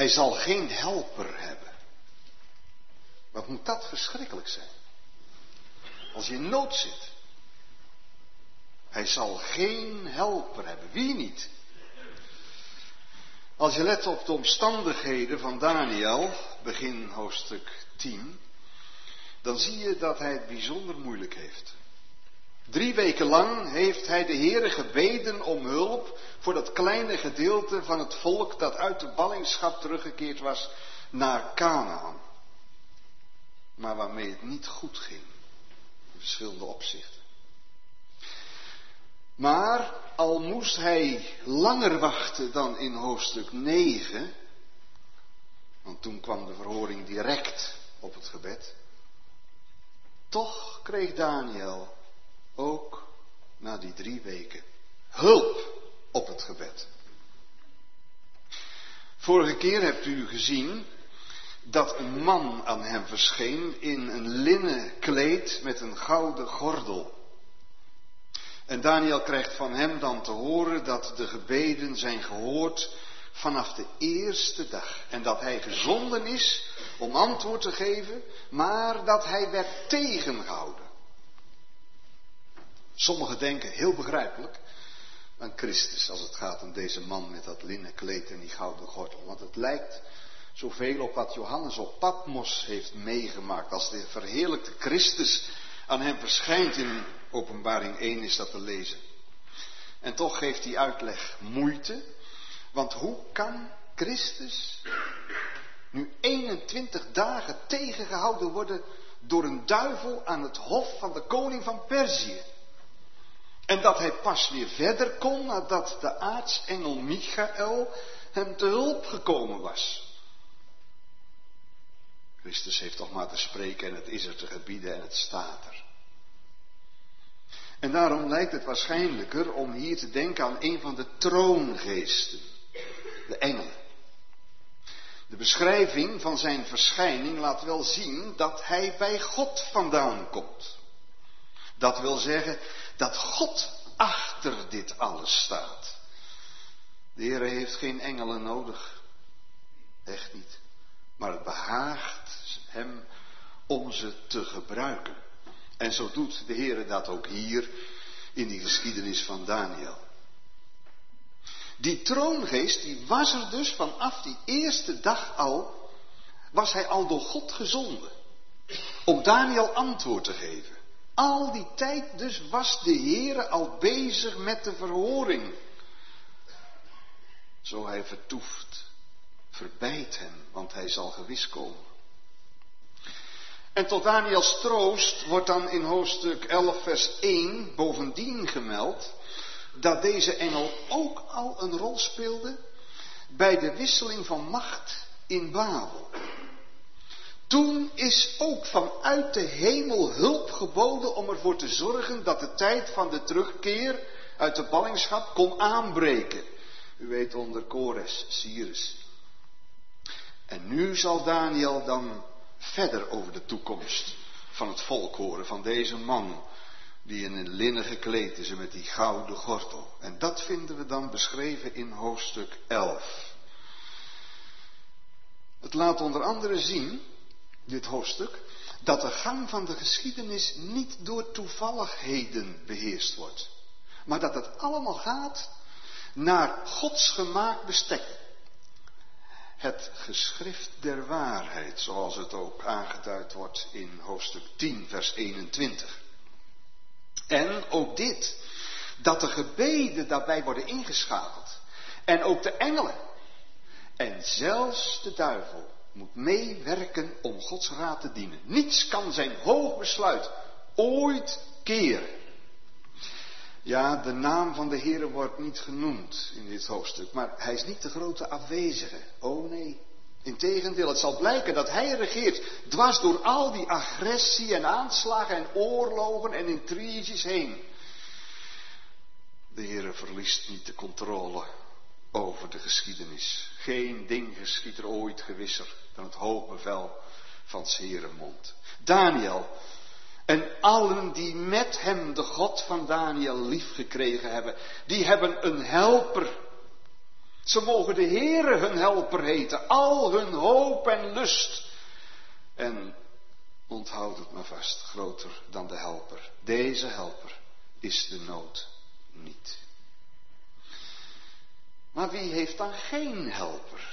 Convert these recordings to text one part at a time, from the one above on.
Hij zal geen helper hebben. Wat moet dat verschrikkelijk zijn? Als je in nood zit. Hij zal geen helper hebben. Wie niet? Als je let op de omstandigheden van Daniel, begin hoofdstuk 10, dan zie je dat hij het bijzonder moeilijk heeft. 3 weken lang heeft hij de Heere gebeden om hulp voor dat kleine gedeelte van het volk dat uit de ballingschap teruggekeerd was naar Kanaan. Maar waarmee het niet goed ging, in verschillende opzichten. Maar al moest hij langer wachten dan in hoofdstuk 9, want toen kwam de verhoring direct op het gebed, toch kreeg Daniel ook na die 3 weken hulp op het gebed. Vorige keer hebt u gezien dat een man aan hem verscheen in een linnen kleed met een gouden gordel. En Daniel krijgt van hem dan te horen dat de gebeden zijn gehoord vanaf de eerste dag. En dat hij gezonden is om antwoord te geven, maar dat hij werd tegengehouden. Sommigen denken, heel begrijpelijk, aan Christus als het gaat om deze man met dat linnen kleed en die gouden gordel. Want het lijkt zoveel op wat Johannes op Patmos heeft meegemaakt. Als de verheerlijkte Christus aan hem verschijnt in Openbaring 1 is dat te lezen. En toch geeft die uitleg moeite. Want hoe kan Christus nu 21 dagen tegengehouden worden door een duivel aan het hof van de koning van Perzië? En dat hij pas weer verder kon nadat de aartsengel Michael hem te hulp gekomen was. Christus heeft toch maar te spreken en het is er te gebieden en het staat er. En daarom lijkt het waarschijnlijker om hier te denken aan een van de troongeesten, de engelen. De beschrijving van zijn verschijning laat wel zien dat hij bij God vandaan komt. Dat wil zeggen dat God achter dit alles staat. De Heer heeft geen engelen nodig. Echt niet. Maar het behaagt hem om ze te gebruiken. En zo doet de Heer dat ook hier in die geschiedenis van Daniel. Die troongeest, die was er dus vanaf die eerste dag al, was hij al door God gezonden. Om Daniel antwoord te geven. Al die tijd dus was de Heer al bezig met de verhoring. Zo hij vertoeft, verbijt hem, want hij zal gewis komen. En tot Daniels troost wordt dan in hoofdstuk 11 vers 1 bovendien gemeld dat deze engel ook al een rol speelde bij de wisseling van macht in Babel. Toen is ook vanuit de hemel hulp geboden om ervoor te zorgen dat de tijd van de terugkeer uit de ballingschap kon aanbreken. U weet onder Kores, Cyrus. En nu zal Daniel dan verder over de toekomst van het volk horen, van deze man die in een linnen gekleed is en met die gouden gordel. En dat vinden we dan beschreven in hoofdstuk 11. Het laat onder andere zien, dit hoofdstuk, dat de gang van de geschiedenis niet door toevalligheden beheerst wordt. Maar dat het allemaal gaat naar Gods gemaakt bestek. Het geschrift der waarheid, zoals het ook aangeduid wordt in hoofdstuk 10, vers 21. En ook dit, dat de gebeden daarbij worden ingeschakeld. En ook de engelen. En zelfs de duivel moet meewerken om Gods raad te dienen. Niets kan zijn hoog besluit ooit keren. Ja, de naam van de Heere wordt niet genoemd in dit hoofdstuk, maar hij is niet de grote afwezige. Oh nee, integendeel, het zal blijken dat hij regeert dwars door al die agressie en aanslagen en oorlogen en intriges heen. De Heere verliest niet de controle over de geschiedenis. Geen ding geschiet er ooit gewisser dan het hoogbevel van 's Heeren mond. Daniel en allen die met hem de God van Daniel lief gekregen hebben, die hebben een helper. Ze mogen de Heere hun helper heten, al hun hoop en lust. En onthoud het maar vast, groter dan de helper. Deze helper is de nood niet. Maar wie heeft dan geen helper?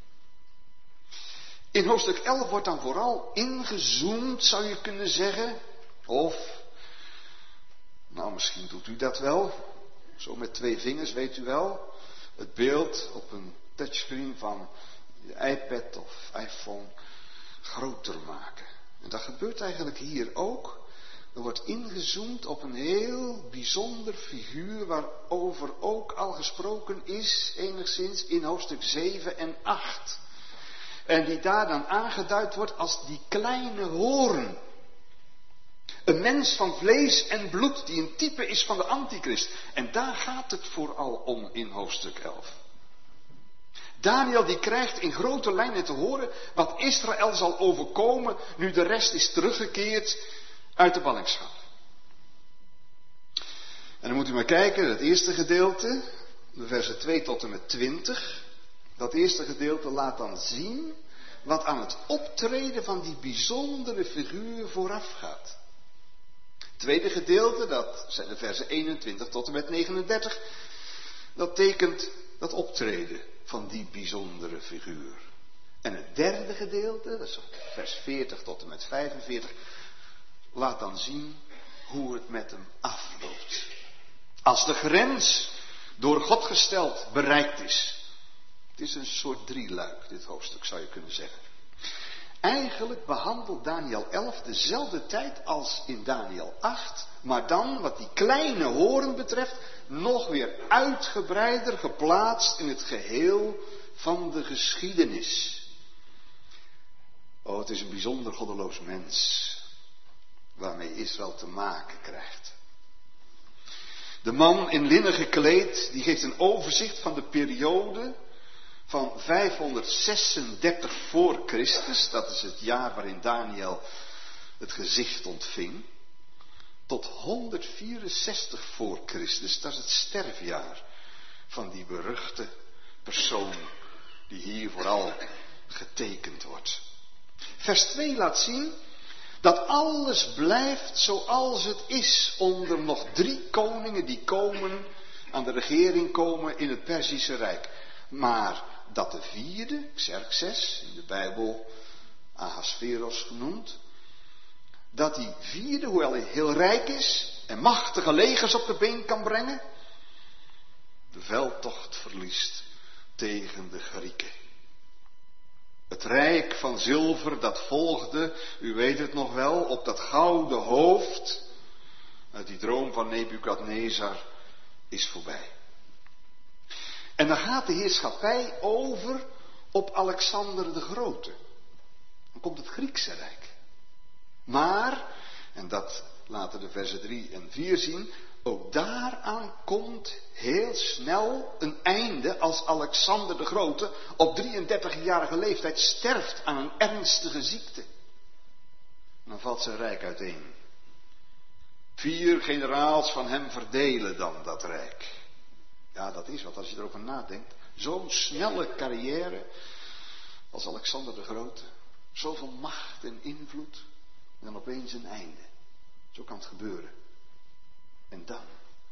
In hoofdstuk 11 wordt dan vooral ingezoomd, zou je kunnen zeggen. Of, nou misschien doet u dat wel. Zo met 2 vingers, weet u wel. Het beeld op een touchscreen van je iPad of iPhone groter maken. En dat gebeurt eigenlijk hier ook. Er wordt ingezoomd op een heel bijzonder figuur waarover ook al gesproken is, enigszins in hoofdstuk 7 en 8. En die daar dan aangeduid wordt als die kleine hoorn. Een mens van vlees en bloed die een type is van de antichrist. En daar gaat het vooral om in hoofdstuk 11. Daniel die krijgt in grote lijnen te horen wat Israël zal overkomen nu de rest is teruggekeerd uit de ballingschap. En dan moet u maar kijken, het eerste gedeelte, de versen 2 tot en met 20. Dat eerste gedeelte laat dan zien wat aan het optreden van die bijzondere figuur vooraf gaat. Het tweede gedeelte, dat zijn de versen 21 tot en met 39, dat tekent dat optreden van die bijzondere figuur. En het derde gedeelte, dat is vers 40 tot en met 45, laat dan zien hoe het met hem afloopt. Als de grens door God gesteld bereikt is. Het is een soort drieluik, dit hoofdstuk zou je kunnen zeggen. Eigenlijk behandelt Daniel 11 dezelfde tijd als in Daniel 8, maar dan, wat die kleine hoorn betreft, nog weer uitgebreider geplaatst in het geheel van de geschiedenis. Oh, het is een bijzonder goddeloos mens waarmee Israël te maken krijgt. De man in linnen gekleed, die geeft een overzicht van de periode van 536 voor Christus, dat is het jaar waarin Daniel het gezicht ontving, tot 164 voor Christus, dat is het sterfjaar van die beruchte persoon die hier vooral getekend wordt. Vers 2 laat zien dat alles blijft zoals het is onder nog 3 koningen die komen, aan de regering komen in het Perzische Rijk. Maar dat de 4e, Xerxes, in de Bijbel Ahasveros genoemd, dat die 4e, hoewel hij heel rijk is en machtige legers op de been kan brengen, de veldtocht verliest tegen de Grieken. Het rijk van zilver dat volgde, u weet het nog wel, op dat gouden hoofd uit die droom van Nebukadnezar is voorbij. En dan gaat de heerschappij over op Alexander de Grote. Dan komt het Griekse Rijk. Maar, en dat laten de versen 3 en 4 zien, ook daaraan komt heel snel een einde als Alexander de Grote op 33-jarige leeftijd sterft aan een ernstige ziekte. En dan valt zijn rijk uiteen. 4 generaals van hem verdelen dan dat rijk. Ja, dat is wat als je erover nadenkt. Zo'n snelle carrière als Alexander de Grote. Zoveel macht en invloed. En dan opeens een einde. Zo kan het gebeuren. En dan?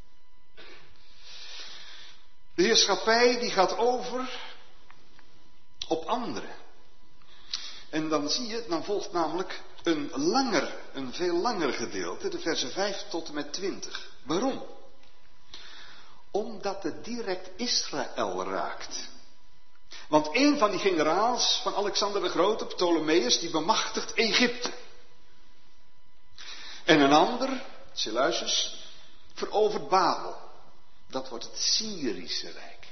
De heerschappij die gaat over op anderen. En dan zie je, dan volgt namelijk een veel langer gedeelte, de versen 5 tot en met 20. Waarom? Omdat het direct Israël raakt. Want een van die generaals van Alexander de Grote, Ptolemeus, die bemachtigt Egypte. En een ander, Seleucus, verovert Babel. Dat wordt het Syrische Rijk.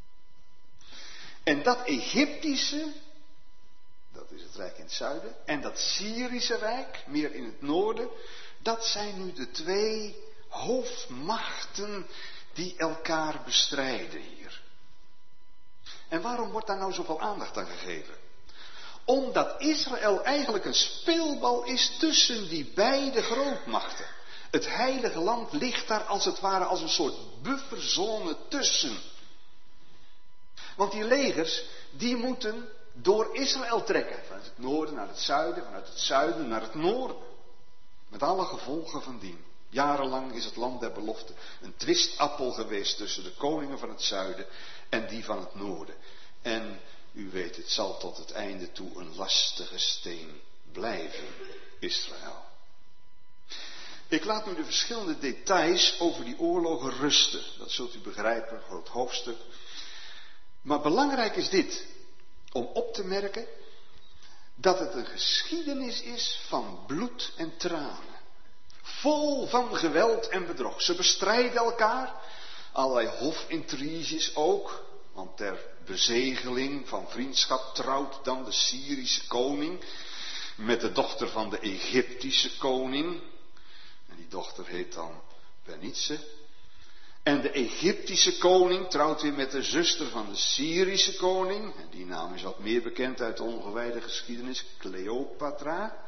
En dat Egyptische, dat is het Rijk in het zuiden, en dat Syrische Rijk, meer in het noorden, dat zijn nu de 2 hoofdmachten die elkaar bestrijden hier. En waarom wordt daar nou zoveel aandacht aan gegeven? Omdat Israël eigenlijk een speelbal is tussen die beide grootmachten. Het heilige land ligt daar als het ware als een soort bufferzone tussen. Want die legers, die moeten door Israël trekken. Vanuit het noorden naar het zuiden, vanuit het zuiden naar het noorden. Met alle gevolgen van dien. Jarenlang is het land der belofte een twistappel geweest tussen de koningen van het zuiden en die van het noorden. En u weet, het zal tot het einde toe een lastige steen blijven, Israël. Ik laat nu de verschillende details over die oorlogen rusten. Dat zult u begrijpen, groot hoofdstuk. Maar belangrijk is dit, om op te merken dat het een geschiedenis is van bloed en tranen. Vol van geweld en bedrog. Ze bestrijden elkaar, allerlei hofintriges ook, want ter bezegeling van vriendschap trouwt dan de Syrische koning met de dochter van de Egyptische koning. En die dochter heet dan Bernice. En de Egyptische koning trouwt weer met de zuster van de Syrische koning. En die naam is wat meer bekend uit de ongewijde geschiedenis, Cleopatra.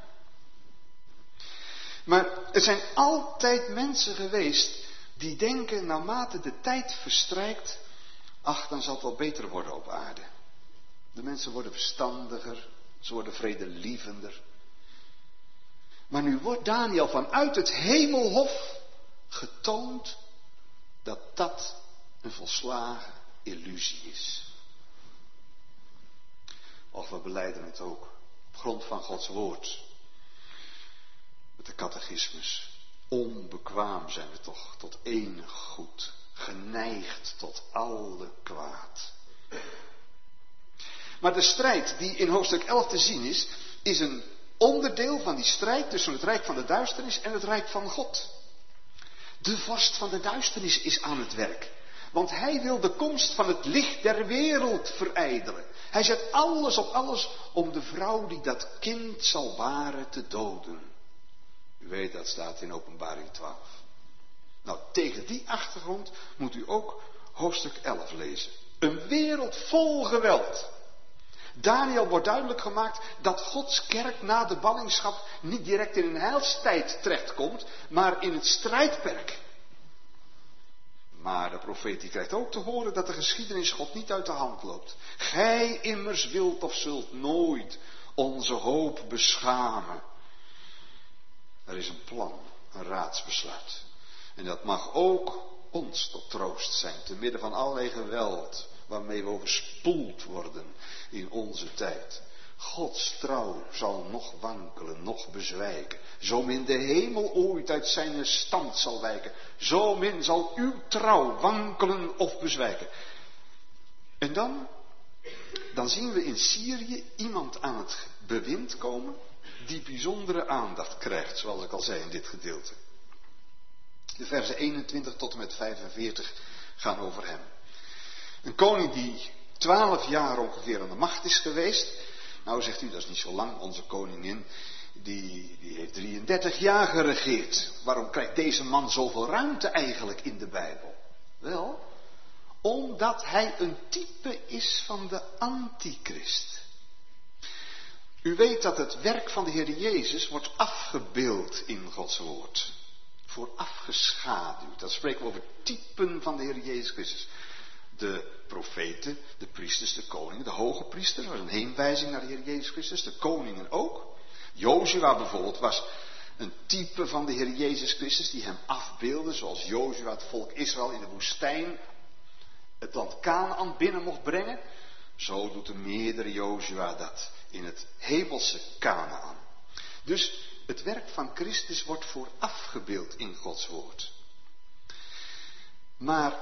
Maar er zijn altijd mensen geweest die denken, naarmate de tijd verstrijkt, ach, dan zal het wel beter worden op aarde. De mensen worden verstandiger, ze worden vredelievender. Maar nu wordt Daniel vanuit het hemelhof getoond dat dat een volslagen illusie is. Och, we belijden het ook op grond van Gods woord. Met de catechismus. Onbekwaam zijn we toch tot enig goed. Geneigd tot alle kwaad. Maar de strijd die in hoofdstuk 11 te zien is een onderdeel van die strijd tussen het rijk van de duisternis en het rijk van God. De vorst van de duisternis is aan het werk. Want hij wil de komst van het licht der wereld verijdelen. Hij zet alles op alles om de vrouw die dat kind zal baren te doden. U weet, dat staat in Openbaring 12. Nou, tegen die achtergrond moet u ook hoofdstuk 11 lezen. Een wereld vol geweld. Daniel wordt duidelijk gemaakt dat Gods kerk na de ballingschap niet direct in een heilstijd terechtkomt, maar in het strijdperk. Maar de profeet die krijgt ook te horen dat de geschiedenis God niet uit de hand loopt. Gij immers wilt of zult nooit onze hoop beschamen. Er is een plan, een raadsbesluit. En dat mag ook ons tot troost zijn, te midden van allerlei geweld waarmee we overspoeld worden in onze tijd. Gods trouw zal nog wankelen, nog bezwijken. Zo min de hemel ooit uit zijn stand zal wijken, zo min zal uw trouw wankelen of bezwijken. En dan zien we in Syrië iemand aan het bewind komen die bijzondere aandacht krijgt, zoals ik al zei in dit gedeelte. De versen 21 tot en met 45 gaan over hem. Een koning die 12 jaar ongeveer aan de macht is geweest. Nou zegt u, dat is niet zo lang. Onze koningin, die heeft 33 jaar geregeerd. Waarom krijgt deze man zoveel ruimte eigenlijk in de Bijbel? Wel, omdat hij een type is van de antichrist. U weet dat het werk van de Heer Jezus wordt afgebeeld in Gods woord. Voorafgeschaduwd. Dat spreken we over typen van de Heer Jezus Christus. De profeten, de priesters, de koningen, de hoge priester was een heenwijzing naar de Heer Jezus Christus. De koningen ook. Jozua bijvoorbeeld was een type van de Heer Jezus Christus die hem afbeeldde. Zoals Jozua het volk Israël in de woestijn het land Kanaan binnen mocht brengen. Zo doet de meerdere Jozua dat in het hemelse Kanaan. Dus het werk van Christus wordt voorafgebeeld in Gods woord. Maar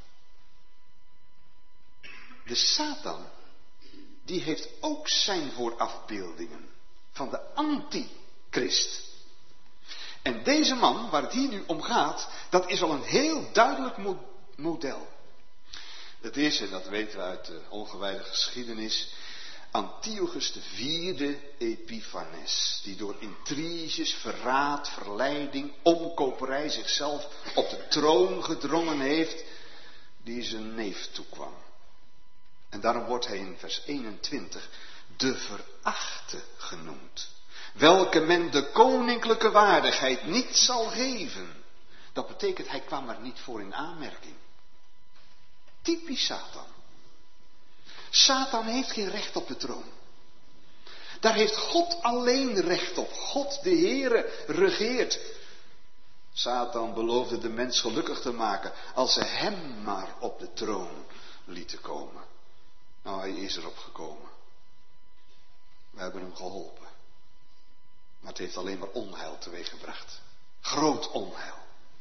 de Satan, die heeft ook zijn voorafbeeldingen van de antichrist. En deze man, waar het hier nu om gaat, dat is al een heel duidelijk model. Het is, en dat weten we uit de ongewijde geschiedenis, Antiochus IV Epiphanes, die door intriges, verraad, verleiding, omkoperij zichzelf op de troon gedrongen heeft, die zijn neef toekwam. En daarom wordt hij in vers 21 de verachte genoemd, welke men de koninklijke waardigheid niet zal geven. Dat betekent, hij kwam er niet voor in aanmerking. Typisch Satan. Satan heeft geen recht op de troon. Daar heeft God alleen recht op. God de Heere regeert. Satan beloofde de mens gelukkig te maken als ze hem maar op de troon lieten komen. Nou, hij is erop gekomen. We hebben hem geholpen. Maar het heeft alleen maar onheil teweeggebracht. Groot onheil.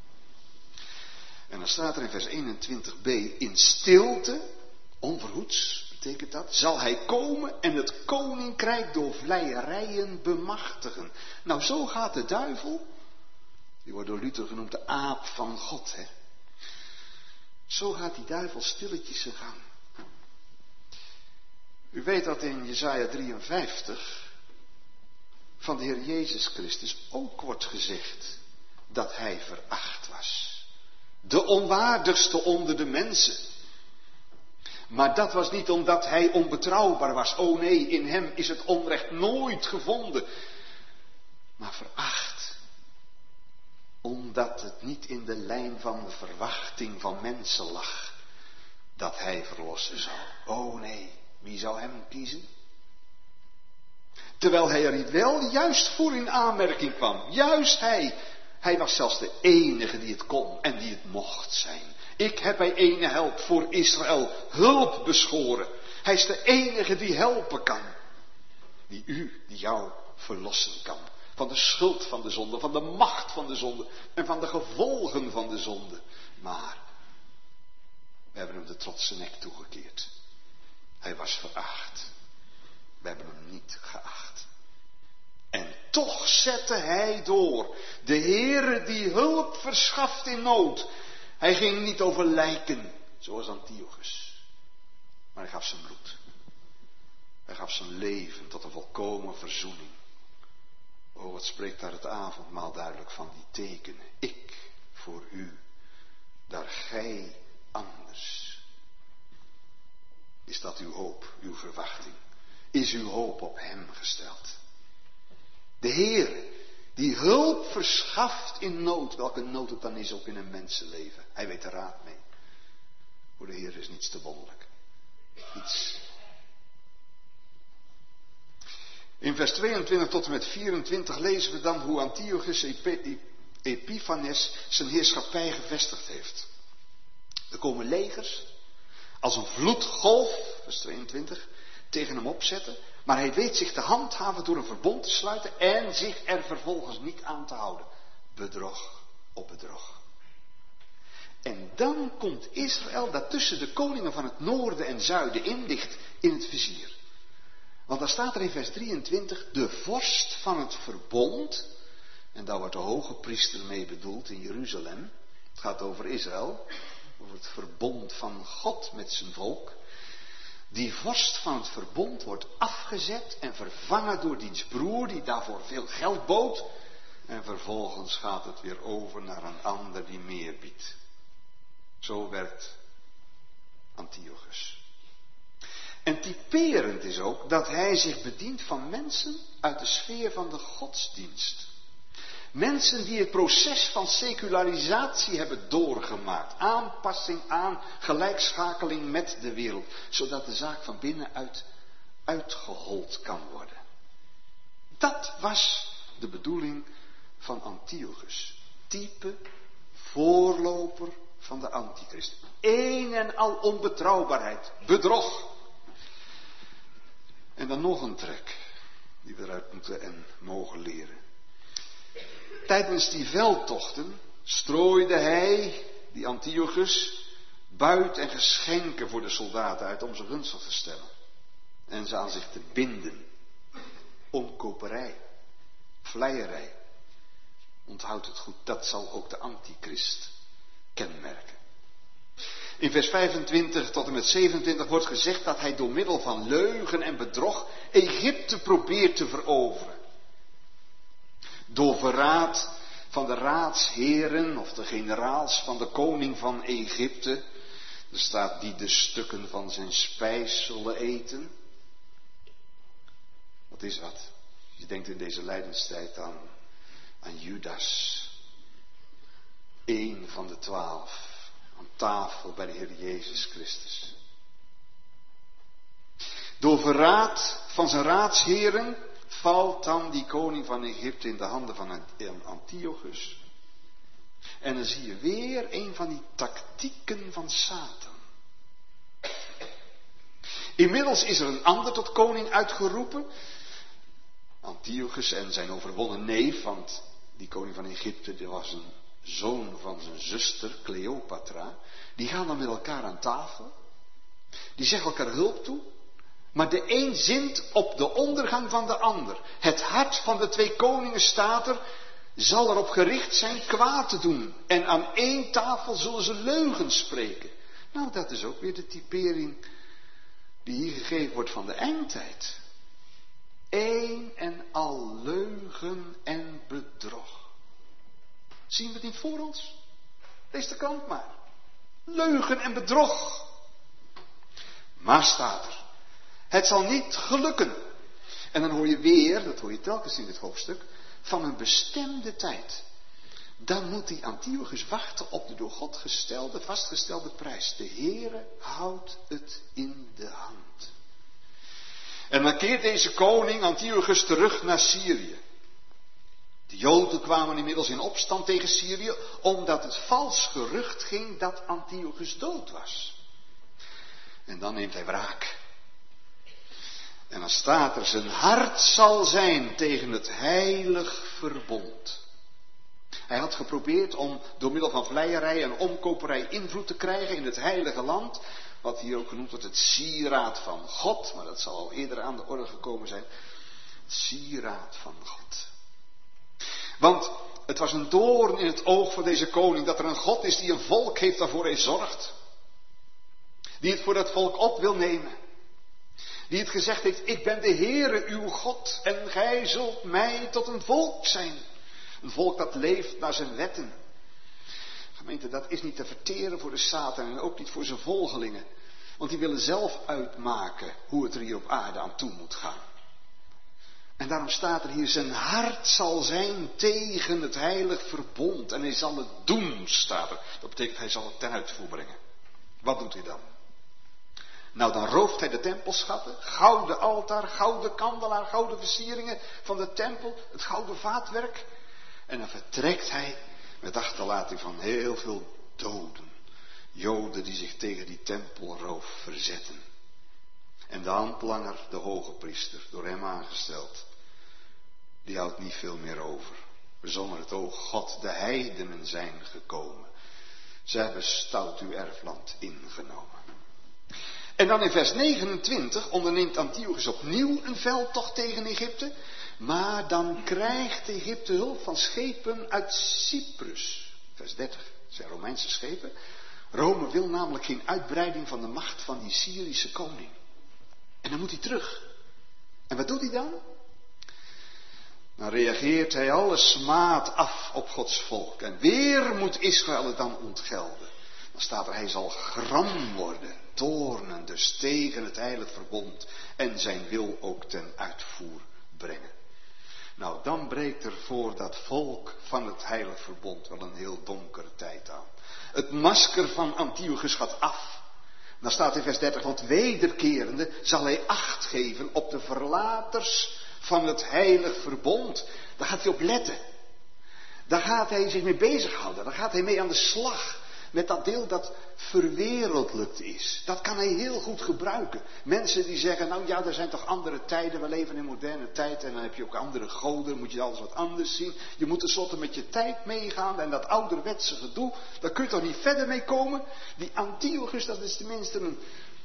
En dan staat er in vers 21b, in stilte, onverhoeds betekent dat, zal hij komen en het koninkrijk door vleierijen bemachtigen. Nou, zo gaat de duivel, die wordt door Luther genoemd de aap van God, hè. Zo gaat die duivel stilletjes zijn gang. U weet dat in Jesaja 53 van de Heer Jezus Christus ook wordt gezegd dat hij veracht was. De onwaardigste onder de mensen. Maar dat was niet omdat hij onbetrouwbaar was. Oh nee, in hem is het onrecht nooit gevonden. Maar veracht. Omdat het niet in de lijn van de verwachting van mensen lag. Dat hij verlossen zou. Oh nee, wie zou hem kiezen? Terwijl hij er wel juist voor in aanmerking kwam. Juist hij. Hij was zelfs de enige die het kon en die het mocht zijn. Ik heb bij ene help voor Israël hulp beschoren. Hij is de enige die helpen kan. Die jou verlossen kan. Van de schuld van de zonde, van de macht van de zonde en van de gevolgen van de zonde. Maar we hebben hem de trotse nek toegekeerd. Hij was veracht. We hebben hem niet geacht. En toch zette hij door. De Heere die hulp verschaft in nood. Hij ging niet over lijken, zoals Antiochus. Maar hij gaf zijn bloed. Hij gaf zijn leven tot een volkomen verzoening. Oh, wat spreekt daar het avondmaal duidelijk van, die tekenen. Ik voor u, daar gij anders. Is dat uw hoop, uw verwachting? Is uw hoop op hem gesteld? De Heer die hulp verschaft in nood. Welke nood het dan is ook in een mensenleven. Hij weet er raad mee. Voor de Heer is niets te wonderlijk. Niets. In vers 22 tot en met 24 lezen we dan hoe Antiochus Epiphanes zijn heerschappij gevestigd heeft. Er komen legers als een vloedgolf, vers 22, tegen hem opzetten. Maar hij weet zich te handhaven door een verbond te sluiten en zich er vervolgens niet aan te houden. Bedrog op bedrog. En dan komt Israël, dat tussen de koningen van het noorden en zuiden in ligt, in het vizier. Want daar staat er in vers 23, de vorst van het verbond, en daar wordt de hoge priester mee bedoeld in Jeruzalem. Het gaat over Israël, over het verbond van God met zijn volk. Die vorst van het verbond wordt afgezet en vervangen door diens broer die daarvoor veel geld bood. En vervolgens gaat het weer over naar een ander die meer biedt. Zo werkt Antiochus. En typerend is ook dat hij zich bedient van mensen uit de sfeer van de godsdienst. Mensen die het proces van secularisatie hebben doorgemaakt. Aanpassing aan, gelijkschakeling met de wereld. Zodat de zaak van binnenuit uitgehold kan worden. Dat was de bedoeling van Antiochus. Type, voorloper van de antichrist. Een en al onbetrouwbaarheid, bedrog. En dan nog een trek die we eruit moeten en mogen leren. Tijdens die veldtochten strooide hij, die Antiochus, buit en geschenken voor de soldaten uit om ze gunstig te stellen. En ze aan zich te binden. Omkoperij, vleierij. Onthoud het goed, dat zal ook de antichrist kenmerken. In vers 25 tot en met 27 wordt gezegd dat hij door middel van leugen en bedrog Egypte probeert te veroveren. Door verraad van de raadsheren of de generaals van de koning van Egypte. Er staat die de stukken van zijn spijs zullen eten. Wat is wat? Je denkt in deze lijdenstijd aan Judas. 1 van de 12. Aan tafel bij de Heer Jezus Christus. Door verraad van zijn raadsheren valt dan die koning van Egypte in de handen van Antiochus. En dan zie je weer een van die tactieken van Satan. Inmiddels is er een ander tot koning uitgeroepen. Antiochus en zijn overwonnen neef, want die koning van Egypte, die was een zoon van zijn zuster Cleopatra. Die gaan dan met elkaar aan tafel. Die zeggen elkaar hulp toe. Maar de een zint op de ondergang van de ander. Het hart van de twee koningen, staat er, zal erop gericht zijn kwaad te doen. En aan één tafel zullen ze leugens spreken. Nou, dat is ook weer de typering die hier gegeven wordt van de eindtijd. Eén en al leugen en bedrog. Zien we het niet voor ons? Lees de krant maar. Leugen en bedrog. Maar staat er, het zal niet gelukken. En dan hoor je weer, dat hoor je telkens in dit hoofdstuk, van een bestemde tijd. Dan moet die Antiochus wachten op de door God vastgestelde prijs. De Heere houdt het in de hand. En dan keert deze koning Antiochus terug naar Syrië. De Joden kwamen inmiddels in opstand tegen Syrië, omdat het vals gerucht ging dat Antiochus dood was. En dan neemt hij wraak. En dan staat er, zijn hart zal zijn tegen het heilig verbond. Hij had geprobeerd om door middel van vleierij en omkoperij invloed te krijgen in het heilige land. Wat hier ook genoemd wordt het sieraad van God. Maar dat zal al eerder aan de orde gekomen zijn. Het sieraad van God. Want het was een doorn in het oog van deze koning dat er een God is die een volk heeft waarvoor hij zorgt. Die het voor dat volk op wil nemen. Die het gezegd heeft, ik ben de Heere uw God en gij zult mij tot een volk zijn. Een volk dat leeft naar zijn wetten. Gemeente, dat is niet te verteren voor de Satan en ook niet voor zijn volgelingen. Want die willen zelf uitmaken hoe het er hier op aarde aan toe moet gaan. En daarom staat er hier, zijn hart zal zijn tegen het heilig verbond. En hij zal het doen, staat er. Dat betekent, hij zal het ten uitvoer brengen. Wat doet hij dan? Nou, dan rooft hij de tempelschatten, gouden altaar, gouden kandelaar, gouden versieringen van de tempel, het gouden vaatwerk. En dan vertrekt hij met achterlating van heel veel doden. Joden die zich tegen die tempelroof verzetten. En de handlanger, de hoge priester, door hem aangesteld, die houdt niet veel meer over. We zongen het, o God, de heidenen zijn gekomen. Ze hebben stout uw erfland ingenomen. En dan in vers 29 onderneemt Antiochus opnieuw een veldtocht tegen Egypte. Maar dan krijgt Egypte hulp van schepen uit Cyprus. Vers 30, dat zijn Romeinse schepen. Rome wil namelijk geen uitbreiding van de macht van die Syrische koning. En dan moet hij terug. En wat doet hij dan? Dan reageert hij alle smaad af op Gods volk. En weer moet Israël het dan ontgelden. Dan staat er, hij zal gram worden, toornen dus tegen het heilig verbond en zijn wil ook ten uitvoer brengen. Nou, dan breekt er voor dat volk van het heilig verbond wel een heel donkere tijd aan. Het masker van Antiochus gaat af. Dan staat in vers 30, want wederkerende zal hij acht geven op de verlaters van het heilig verbond. Daar gaat hij op letten. Daar gaat hij zich mee bezighouden. Daar gaat hij mee aan de slag. Met dat deel dat verwereldlijkt is. Dat kan hij heel goed gebruiken. Mensen die zeggen, nou ja, er zijn toch andere tijden. We leven in een moderne tijd en dan heb je ook andere goden. Dan moet je alles wat anders zien. Je moet tenslotte met je tijd meegaan. En dat ouderwetse gedoe, daar kun je toch niet verder mee komen. Die Antiochus, dat is tenminste een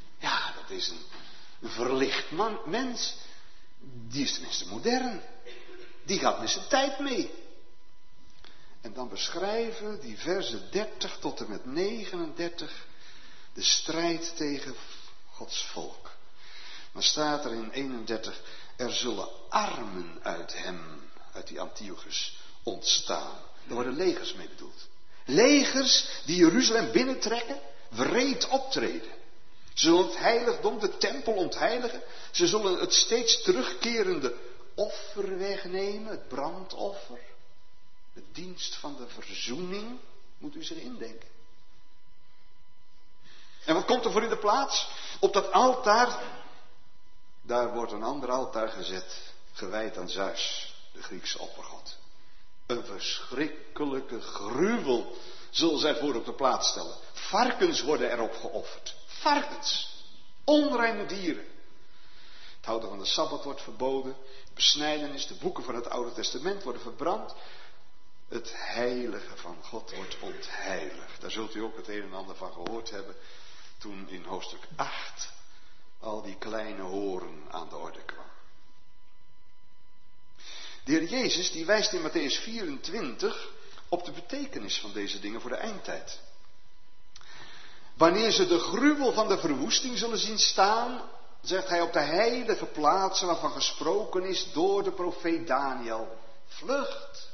verlicht mens. Die is tenminste modern. Die gaat met zijn tijd mee. En dan beschrijven die versen 30 tot en met 39 de strijd tegen Gods volk. Dan staat er in 31, er zullen armen uit hem, uit die Antiochus, ontstaan. Daar worden legers mee bedoeld. Legers die Jeruzalem binnentrekken, wreed optreden. Ze zullen het heiligdom, de tempel ontheiligen. Ze zullen het steeds terugkerende offer wegnemen, het brandoffer. De dienst van de verzoening, moet u zich indenken. En wat komt er voor in de plaats? Op dat altaar daar wordt een ander altaar gezet, gewijd aan Zeus, de Griekse oppergod. Een verschrikkelijke gruwel zullen zij voor op de plaats stellen. Varkens worden erop geofferd. Varkens. Onreine dieren. Het houden van de Sabbat wordt verboden. Besnijdenis, de boeken van het Oude Testament worden verbrand. Het heilige van God wordt ontheiligd. Daar zult u ook het een en ander van gehoord hebben. Toen in hoofdstuk 8 al die kleine horen aan de orde kwam. De Heer Jezus die wijst in Mattheüs 24 op de betekenis van deze dingen voor de eindtijd. Wanneer ze de gruwel van de verwoesting zullen zien staan, zegt hij, op de heilige plaatsen waarvan gesproken is door de profeet Daniel. Vlucht.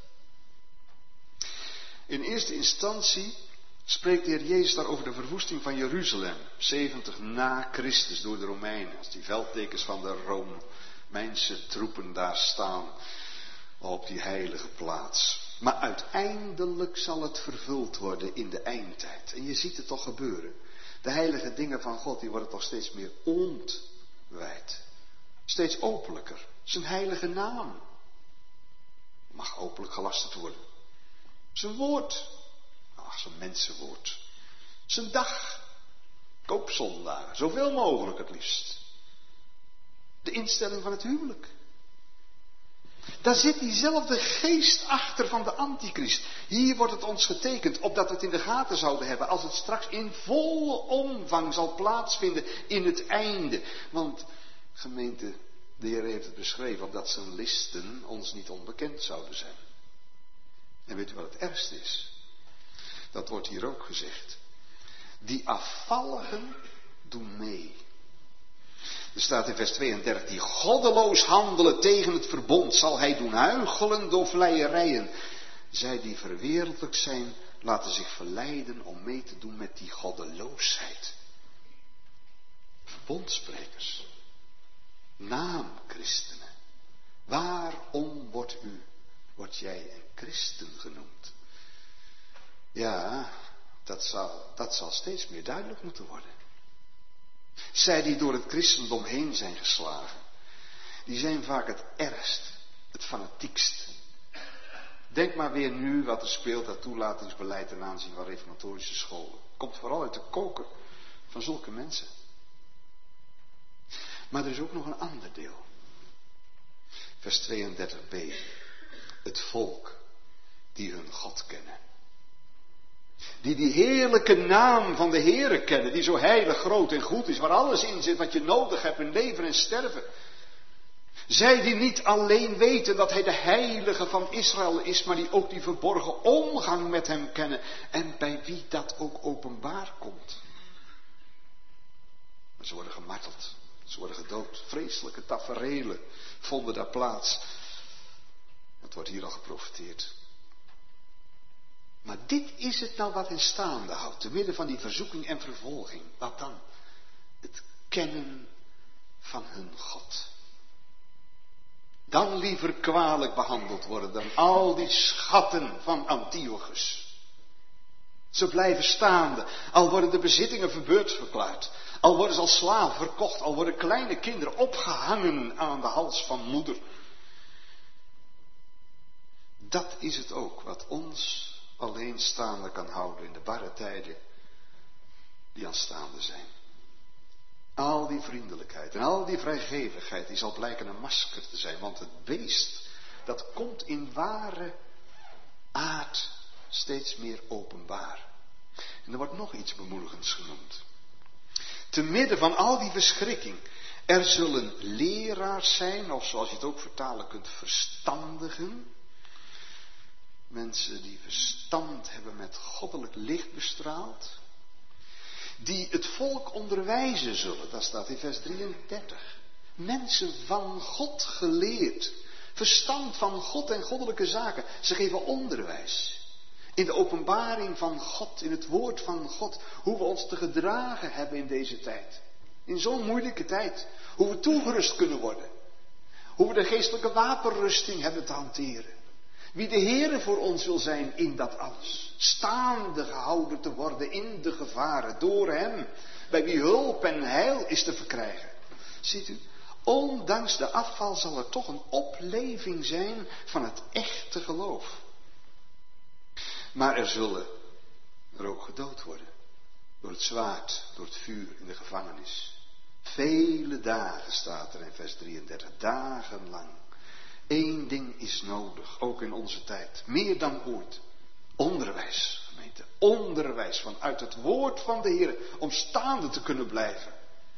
In eerste instantie spreekt de Heer Jezus daar over de verwoesting van Jeruzalem. 70 na Christus door de Romeinen. Als die veldtekens van de Romeinse troepen daar staan op die heilige plaats. Maar uiteindelijk zal het vervuld worden in de eindtijd. En je ziet het toch gebeuren. De heilige dingen van God die worden toch steeds meer ontwijd. Steeds openlijker. Zijn heilige naam mag openlijk gelasterd worden. Zijn woord. Zijn mensenwoord. Zijn dag. Koopzondagen. Zoveel mogelijk het liefst. De instelling van het huwelijk. Daar zit diezelfde geest achter van de antichrist. Hier wordt het ons getekend, opdat we het in de gaten zouden hebben, als het straks in volle omvang zal plaatsvinden in het einde. Want, gemeente, de Heer heeft het beschreven, opdat zijn listen ons niet onbekend zouden zijn. En weet u wat het ergste is? Dat wordt hier ook gezegd. Die afvalligen doen mee. Er staat in vers 32, die goddeloos handelen tegen het verbond, zal hij doen huichelen door vleierijen. Zij die verwereldlijk zijn, laten zich verleiden om mee te doen met die goddeloosheid. Verbondsprekers. Naamchristenen. Waarom word jij een christen genoemd? Ja, dat zal steeds meer duidelijk moeten worden. Zij die door het christendom heen zijn geslagen, die zijn vaak het ergst, het fanatiekst. Denk maar weer nu wat er speelt, dat toelatingsbeleid ten aanzien van reformatorische scholen. Komt vooral uit de koker van zulke mensen. Maar er is ook nog een ander deel. Vers 32b. Het volk die hun God kennen. Die heerlijke naam van de Heere kennen, die zo heilig, groot en goed is, waar alles in zit wat je nodig hebt in leven en sterven. Zij die niet alleen weten dat hij de heilige van Israël is, maar die ook die verborgen omgang met hem kennen en bij wie dat ook openbaar komt. Maar ze worden gemarteld, ze worden gedood, vreselijke taferelen vonden daar plaats. Het wordt hier al geprofeteerd. Maar dit is het nou wat hen staande houdt, te midden van die verzoeking en vervolging. Wat dan? Het kennen van hun God. Dan liever kwalijk behandeld worden dan al die schatten van Antiochus. Ze blijven staande, al worden de bezittingen verbeurd verklaard. Al worden ze als slaven verkocht, al worden kleine kinderen opgehangen aan de hals van moeder. Dat is het ook wat ons alleen staande kan houden in de barre tijden die aanstaande zijn. Al die vriendelijkheid en al die vrijgevigheid die zal blijken een masker te zijn, want het beest dat komt in ware aard steeds meer openbaar. En er wordt nog iets bemoedigends genoemd. Te midden van al die verschrikking, er zullen leraars zijn, of zoals je het ook vertalen kunt, verstandigen. Mensen die verstand hebben met goddelijk licht bestraald. Die het volk onderwijzen zullen. Dat staat in vers 33. Mensen van God geleerd. Verstand van God en goddelijke zaken. Ze geven onderwijs. In de openbaring van God. In het woord van God. Hoe we ons te gedragen hebben in deze tijd. In zo'n moeilijke tijd. Hoe we toegerust kunnen worden. Hoe we de geestelijke wapenrusting hebben te hanteren. Wie de Heere voor ons wil zijn in dat alles. Staande gehouden te worden in de gevaren door hem. Bij wie hulp en heil is te verkrijgen. Ziet u, Ondanks de afval zal er toch een opleving zijn van het echte geloof. Maar er zullen er ook gedood worden. Door het zwaard, door het vuur in de gevangenis. Vele dagen staat er in vers 33, dagenlang. 1 ding is nodig, ook in onze tijd. Meer dan ooit. Onderwijs, gemeente. Onderwijs vanuit het woord van de Heer. Om staande te kunnen blijven.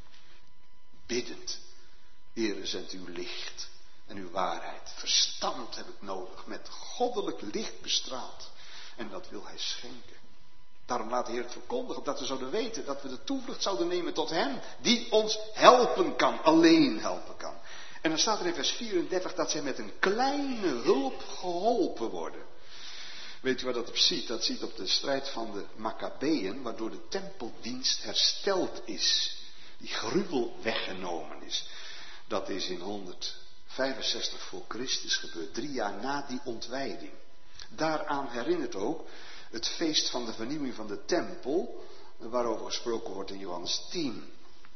Biddend. Heere, zend uw licht en uw waarheid. Verstand heb ik nodig. Met goddelijk licht bestraald. En dat wil hij schenken. Daarom laat de Heer het verkondigen, dat we zouden weten, dat we de toevlucht zouden nemen tot hem, die ons helpen kan, alleen helpen kan. En dan staat er in vers 34 dat zij met een kleine hulp geholpen worden. Weet u waar dat op ziet? Dat ziet op de strijd van de Maccabeeën, waardoor de tempeldienst hersteld is. Die gruwel weggenomen is. Dat is in 165 voor Christus gebeurd, 3 jaar na die ontwijding. Daaraan herinnert ook het feest van de vernieuwing van de tempel, waarover gesproken wordt in Johannes 10.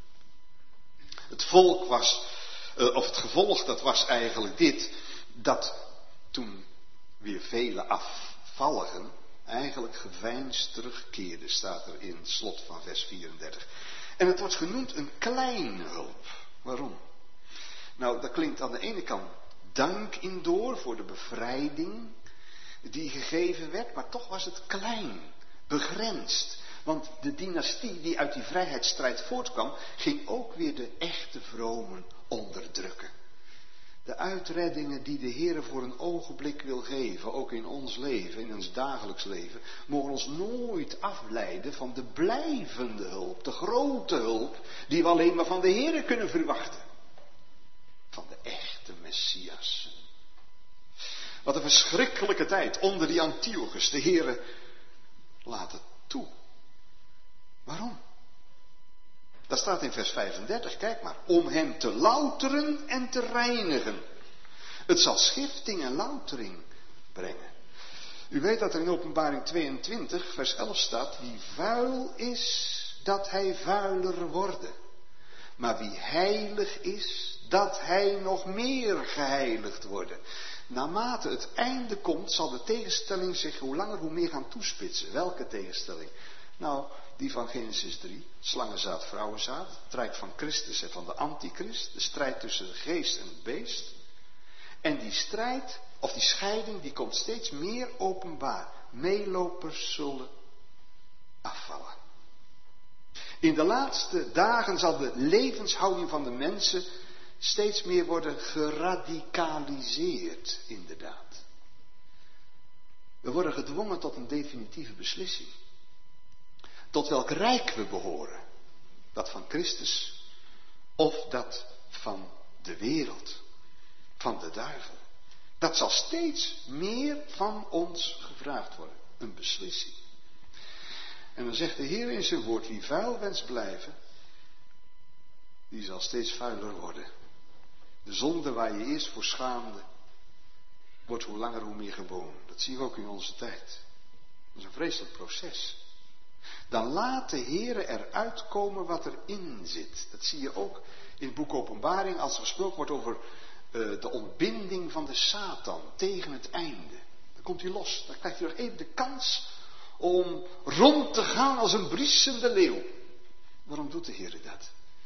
Het volk was, of het gevolg, dat was eigenlijk dit, dat toen weer vele afvalligen, eigenlijk geveinsd terugkeerden, staat er in het slot van vers 34. En het wordt genoemd een kleine hulp. Waarom? Nou, daar klinkt aan de ene kant dank in door voor de bevrijding die gegeven werd, maar toch was het klein, begrensd. Want de dynastie die uit die vrijheidsstrijd voortkwam, ging ook weer de echte vromen onderdrukken. De uitreddingen die de Heer voor een ogenblik wil geven, ook in ons leven, in ons dagelijks leven, mogen ons nooit afleiden van de blijvende hulp, de grote hulp, die we alleen maar van de Heer kunnen verwachten. Van de echte Messias. Wat een verschrikkelijke tijd onder die Antiochus. De Heere laat het toe. Waarom? Dat staat in vers 35, kijk maar. Om hem te louteren en te reinigen. Het zal schifting en loutering brengen. U weet dat er in Openbaring 22, vers 11 staat. Wie vuil is, dat hij vuiler worden. Maar wie heilig is, dat hij nog meer geheiligd worden. Naarmate het einde komt, zal de tegenstelling zich hoe langer hoe meer gaan toespitsen. Welke tegenstelling? Nou, die van Genesis 3. Slangenzaad, vrouwenzaad. Het strijd van Christus en van de antichrist. De strijd tussen de geest en het beest. En die strijd, of die scheiding, die komt steeds meer openbaar. Meelopers zullen afvallen. In de laatste dagen zal de levenshouding van de mensen steeds meer worden geradicaliseerd, inderdaad. We worden gedwongen tot een definitieve beslissing. Tot welk rijk we behoren. Dat van Christus of dat van de wereld. Van de duivel. Dat zal steeds meer van ons gevraagd worden. Een beslissing. En dan zegt de Heer in zijn woord, wie vuil wenst blijven, die zal steeds vuiler worden. De zonde waar je eerst voor schaamde, wordt hoe langer hoe meer gewoon. Dat zien we ook in onze tijd. Dat is een vreselijk proces. Dan laat de Heer eruit komen wat erin zit. Dat zie je ook in het boek Openbaring als er gesproken wordt over de ontbinding van de Satan tegen het einde. Dan komt hij los. Dan krijgt hij nog even de kans om rond te gaan als een briesende leeuw. Waarom doet de Heer dat?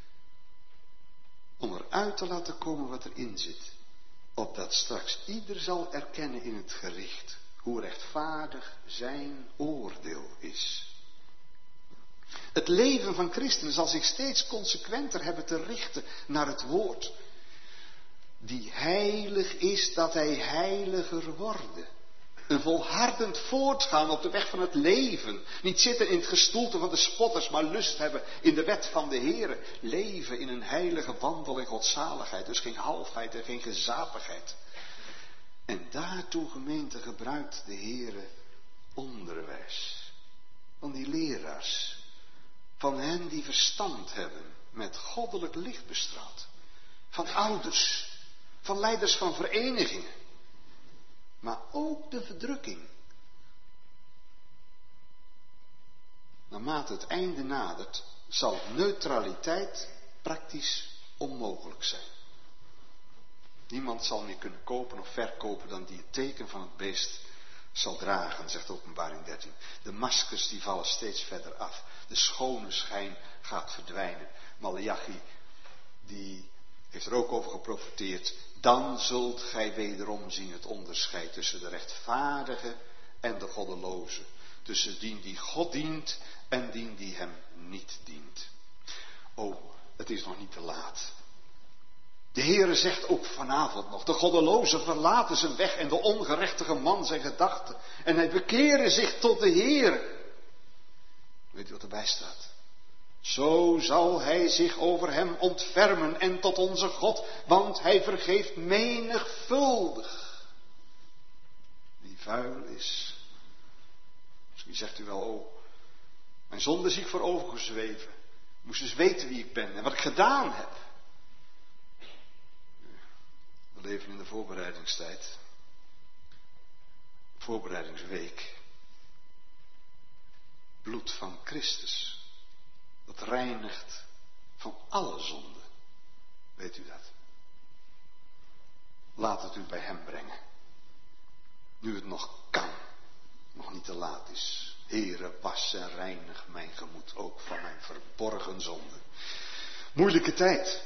Om eruit te laten komen wat erin zit. Opdat straks ieder zal erkennen in het gericht hoe rechtvaardig zijn oordeel is. Het leven van christenen zal zich steeds consequenter hebben te richten naar het woord. Die heilig is dat hij heiliger wordt. Een volhardend voortgaan op de weg van het leven. Niet zitten in het gestoelte van de spotters, maar lust hebben in de wet van de Heere. Leven in een heilige wandel in godzaligheid. Dus geen halfheid en geen gezapigheid. En daartoe, gemeente, gebruikt de Heere onderwijs. Van die leraars. Van hen die verstand hebben, met goddelijk licht bestraald. Van ouders. Van leiders van verenigingen. Maar ook de verdrukking. Naarmate het einde nadert, zal neutraliteit praktisch onmogelijk zijn. Niemand zal meer kunnen kopen of verkopen dan die het teken van het beest zal dragen, zegt Openbaring 13. De maskers die vallen steeds verder af. De schone schijn gaat verdwijnen. Maleachi, die heeft er ook over geprofeteerd. Dan zult gij wederom zien het onderscheid tussen de rechtvaardige en de goddeloze. Tussen die God dient en die hem niet dient. Oh, het is nog niet te laat. De Heere zegt ook vanavond nog, de goddeloze verlaten zijn weg en de ongerechtige man zijn gedachten. En hij bekeren zich tot de Heere. Weet u wat erbij staat? Zo zal hij zich over hem ontfermen en tot onze God, want hij vergeeft menigvuldig. Wie vuil is. Misschien zegt u wel, oh, mijn zonde zie ik voor ogen gezweven. Ik moest dus weten wie ik ben en wat ik gedaan heb. We leven in de voorbereidingstijd. Voorbereidingsweek. Bloed van Christus. Dat reinigt van alle zonden. Weet u dat? Laat het u bij hem brengen. Nu het nog kan. Nog niet te laat is. Heere, was en reinig mijn gemoed. Ook van mijn verborgen zonden. Moeilijke tijd.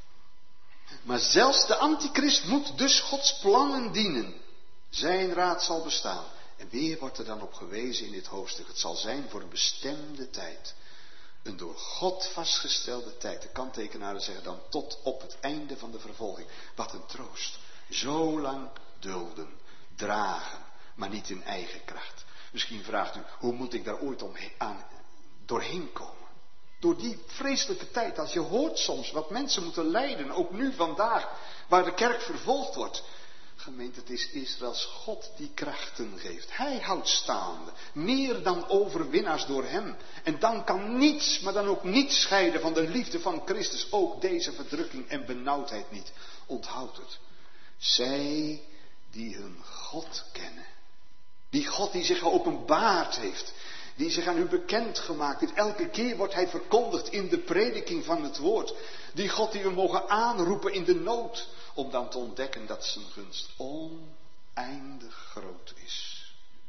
Maar zelfs de antichrist moet dus Gods plannen dienen. Zijn raad zal bestaan. En weer wordt er dan op gewezen in dit hoofdstuk. Het zal zijn voor een bestemde tijd. Een door God vastgestelde tijd. De kanttekenaren zeggen dan tot op het einde van de vervolging. Wat een troost. Zo lang dulden, dragen, maar niet in eigen kracht. Misschien vraagt u, hoe moet ik daar ooit doorheen komen? Door die vreselijke tijd, als je hoort soms wat mensen moeten lijden, ook nu vandaag, waar de kerk vervolgd wordt. Gemeente, het is Israëls God die krachten geeft. Hij houdt staande, meer dan overwinnaars door hem. En dan kan niets, maar dan ook niets scheiden van de liefde van Christus. Ook deze verdrukking en benauwdheid niet. Onthoud het. Zij die hun God kennen. Die God die zich geopenbaard heeft. Die zich aan u bekend gemaakt heeft. Elke keer wordt hij verkondigd in de prediking van het woord. Die God die we mogen aanroepen in de nood. Om dan te ontdekken dat zijn gunst oneindig groot is.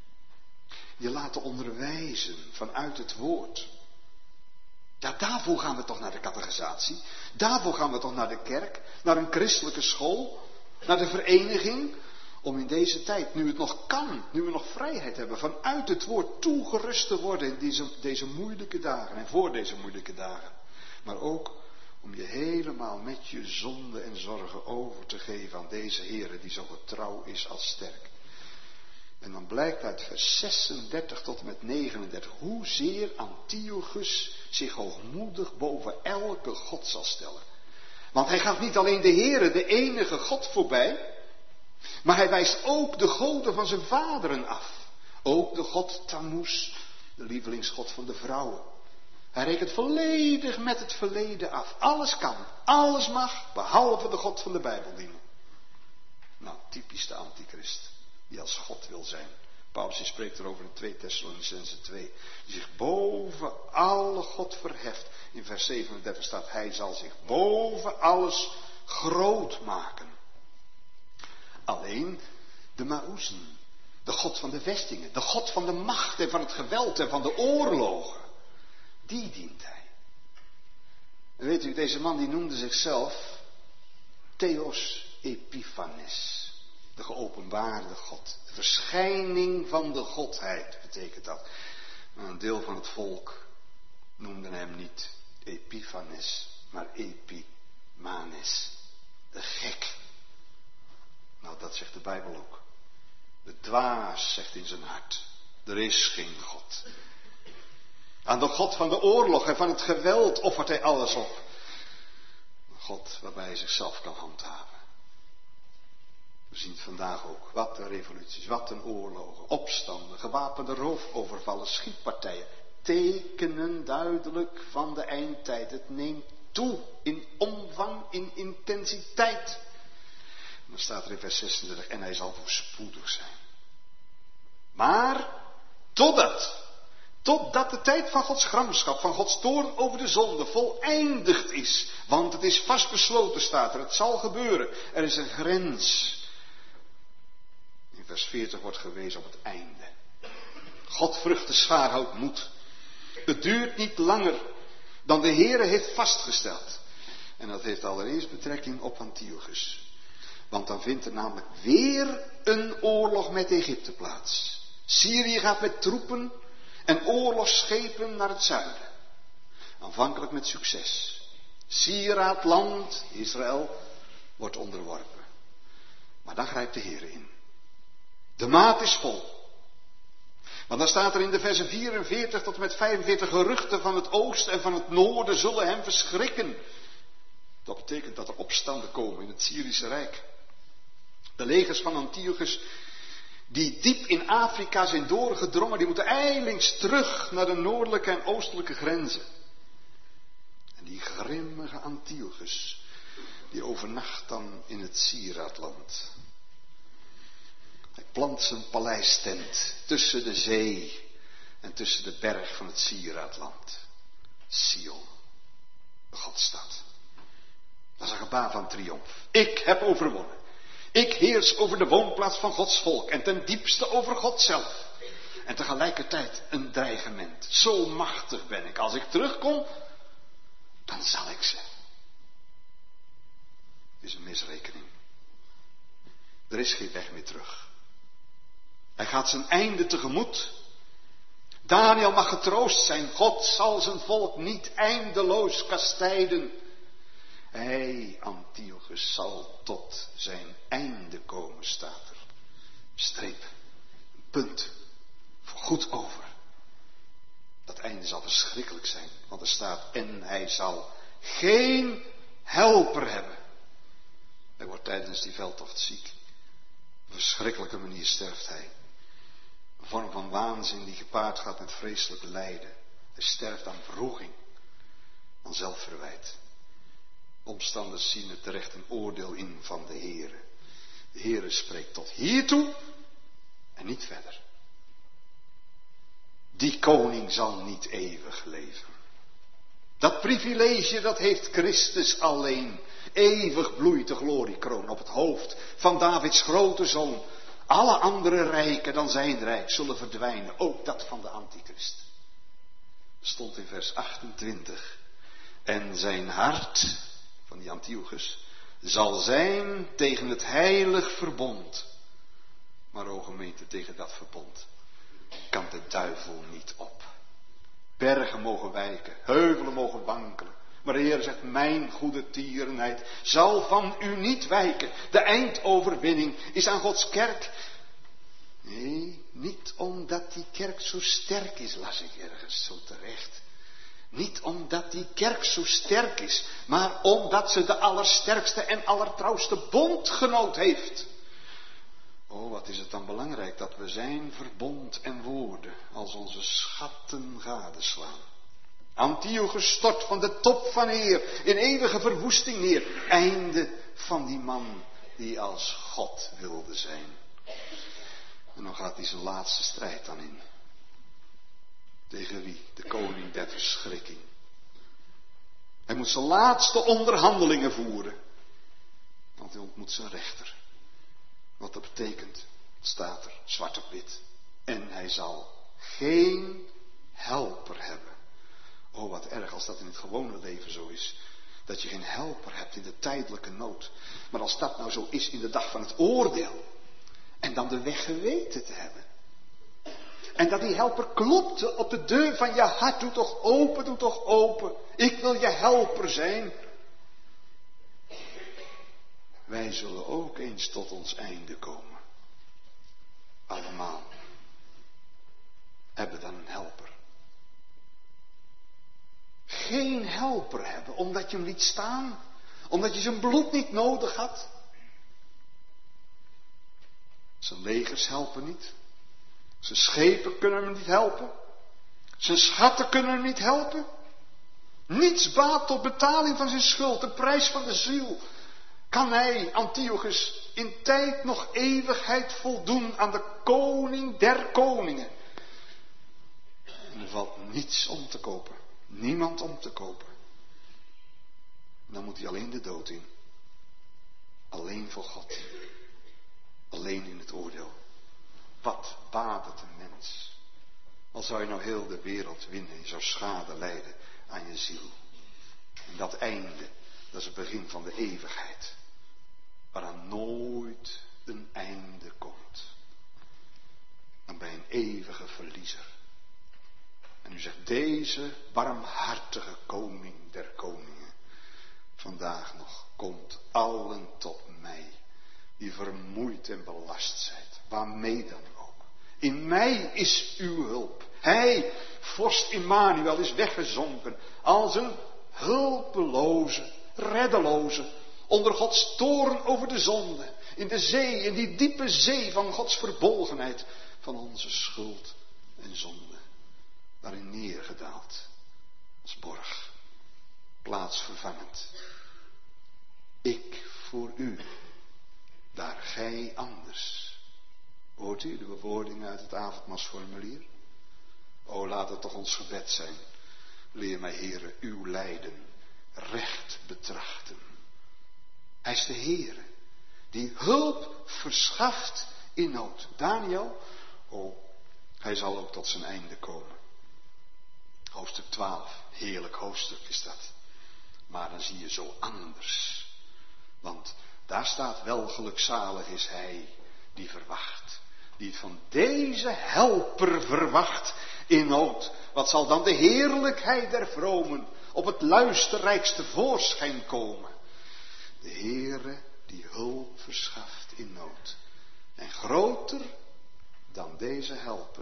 Je laten onderwijzen vanuit het woord. Ja, daarvoor gaan we toch naar de catechisatie. Daarvoor gaan we toch naar de kerk. Naar een christelijke school. Naar de vereniging. Om in deze tijd, nu het nog kan, nu we nog vrijheid hebben, vanuit het woord toegerust te worden in deze moeilijke dagen en voor deze moeilijke dagen. Maar ook om je helemaal met je zonde en zorgen over te geven aan deze Heere die zo getrouw is als sterk. En dan blijkt uit vers 36 tot en met 39 hoezeer Antiochus zich hoogmoedig boven elke God zal stellen. Want hij gaat niet alleen de Heere, de enige God voorbij, maar hij wijst ook de goden van zijn vaderen af. Ook de god Tammuz, de lievelingsgod van de vrouwen. Hij rekent volledig met het verleden af. Alles kan, alles mag, behalve de God van de Bijbel dienen. Nou, typisch de antichrist, die als God wil zijn. Paulus spreekt erover in 2 Thessalonicenzen 2. Die zich boven alle God verheft. In vers 37 staat, hij zal zich boven alles groot maken. Alleen de Maoezen, de God van de vestingen, de God van de macht en van het geweld en van de oorlogen, die dient hij. En weet u, deze man die noemde zichzelf Theos Epiphanes, de geopenbaarde God. De verschijning van de Godheid betekent dat. Maar een deel van het volk noemde hem niet Epiphanes, maar Epimanes, de gek. Nou, dat zegt de Bijbel ook. De dwaas zegt in zijn hart, er is geen God. Aan de God van de oorlog en van het geweld offert hij alles op. Een God waarbij hij zichzelf kan handhaven. We zien het vandaag ook. Wat een revoluties, wat een oorlogen, opstanden, gewapende roofovervallen, schietpartijen. Tekenen duidelijk van de eindtijd. Het neemt toe in omvang, in intensiteit. En dan staat er in vers 36, en hij zal voorspoedig zijn. Maar, totdat Totdat de tijd van Gods gramschap, van Gods toorn over de zonde voleindigd is. Want het is vastbesloten, staat er. Het zal gebeuren. Er is een grens. In vers 40 wordt gewezen op het einde. God vruchtenschaar houdt moed. Het duurt niet langer dan de Heere heeft vastgesteld. En dat heeft allereerst betrekking op Antiochus. Want dan vindt er namelijk weer een oorlog met Egypte plaats. Syrië gaat met troepen en oorlogsschepen naar het zuiden. Aanvankelijk met succes. Sieraad land, Israël, wordt onderworpen. Maar dan grijpt de Heer in. De maat is vol. Want dan staat er in de versen 44 tot en met 45 geruchten van het oosten en van het noorden zullen hem verschrikken. Dat betekent dat er opstanden komen in het Syrische Rijk. De legers van Antiochus, die diep in Afrika zijn doorgedrongen, die moeten ijlings terug naar de noordelijke en oostelijke grenzen. En die grimmige Antiochus, die overnacht dan in het Sieraadland. Hij plant zijn paleistent tussen de zee en tussen de berg van het Sieraadland. Sion, de Godstad. Dat is een gebaar van triomf. Ik heb overwonnen. Ik heers over de woonplaats van Gods volk en ten diepste over God zelf. En tegelijkertijd een dreigement. Zo machtig ben ik. Als ik terugkom, dan zal ik ze. Het is een misrekening. Er is geen weg meer terug. Hij gaat zijn einde tegemoet. Daniel mag getroost zijn. God zal zijn volk niet eindeloos kastijden. Hij, Antiochus, zal tot zijn einde komen, staat er. Streep. Punt. Voor goed over. Dat einde zal verschrikkelijk zijn. Want er staat, en hij zal geen helper hebben. Hij wordt tijdens die veldtocht ziek. Op een verschrikkelijke manier sterft hij. Een vorm van waanzin die gepaard gaat met vreselijk lijden. Hij sterft aan wroeging. Aan zelfverwijt. Omstanders zien er terecht een oordeel in van de Heere. De Heere spreekt tot hiertoe en niet verder. Die koning zal niet eeuwig leven. Dat privilege, dat heeft Christus alleen. Eeuwig bloeit de gloriekroon op het hoofd van Davids grote zoon. Alle andere rijken dan zijn rijk zullen verdwijnen, ook dat van de antichrist. Stond in vers 28. En zijn hart, van die Antiochus, zal zijn tegen het heilig verbond. Maar o gemeente, tegen dat verbond kan de duivel niet op. Bergen mogen wijken, heuvelen mogen wankelen. Maar de Heer zegt, mijn goede tierenheid zal van u niet wijken. De eindoverwinning is aan Gods kerk. Nee, niet omdat die kerk zo sterk is, las ik ergens zo terecht. Niet omdat die kerk zo sterk is, maar omdat ze de allersterkste en allertrouwste bondgenoot heeft. Oh, wat is het dan belangrijk dat we zijn verbond en woorden als onze schatten gadeslaan. Antiochus stort van de top van eer in eeuwige verwoesting neer. Einde van die man die als God wilde zijn. En dan gaat hij zijn laatste strijd dan in. Tegen wie? De koning der verschrikking. Hij moet zijn laatste onderhandelingen voeren. Want hij ontmoet zijn rechter. Wat dat betekent, het staat er, zwart op wit. En hij zal geen helper hebben. Oh, wat erg als dat in het gewone leven zo is. Dat je geen helper hebt in de tijdelijke nood. Maar als dat nou zo is in de dag van het oordeel. En dan de weg geweten te hebben. En dat die helper klopte op de deur van je hart. Doe toch open, doe toch open. Ik wil je helper zijn. Wij zullen ook eens tot ons einde komen. Allemaal. Hebben dan een helper. Geen helper hebben, omdat je hem liet staan. Omdat je zijn bloed niet nodig had. Zijn legers helpen niet. Zijn schepen kunnen hem niet helpen. Zijn schatten kunnen hem niet helpen. Niets baat tot betaling van zijn schuld, de prijs van de ziel. Kan hij, Antiochus, in tijd nog eeuwigheid voldoen aan de koning der koningen? En er valt niets om te kopen. Niemand om te kopen. Dan moet hij alleen de dood in. Alleen voor God. Alleen in het oordeel. Wat baat het een mens? Al zou je nou heel de wereld winnen, je zou schade lijden aan je ziel. En dat einde, dat is het begin van de eeuwigheid. Waaraan nooit een einde komt. Dan ben je een eeuwige verliezer. En u zegt, deze barmhartige koning der koningen, vandaag nog, komt allen tot mij, die vermoeid en belast zijt. Waarmee dan ook. In mij is uw hulp. Hij, vorst Immanuel, is weggezonken als een hulpeloze, reddeloze, onder Gods toorn over de zonde, in de zee, in die diepe zee van Gods verbolgenheid, van onze schuld en zonde, daarin neergedaald, als borg, plaatsvervangend. Ik voor u, daar gij anders. Hoort u de bewoording uit het avondmaalsformulier? O, laat het toch ons gebed zijn. Leer mij, Heere, uw lijden recht betrachten. Hij is de Heere, die hulp verschaft in nood. Daniel, hij zal ook tot zijn einde komen. Hoofdstuk 12, heerlijk hoofdstuk is dat. Maar dan zie je zo anders. Want daar staat, wel gelukzalig is hij die verwacht. Die het van deze helper verwacht in nood. Wat zal dan de heerlijkheid der vromen op het luisterrijkste voorschijn komen? De Heere die hulp verschaft in nood. En groter dan deze helper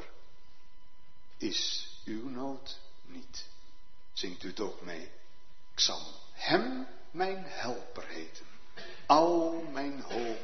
is uw nood niet. Zingt u het ook mee? Ik zal hem mijn helper heten. Al mijn hoop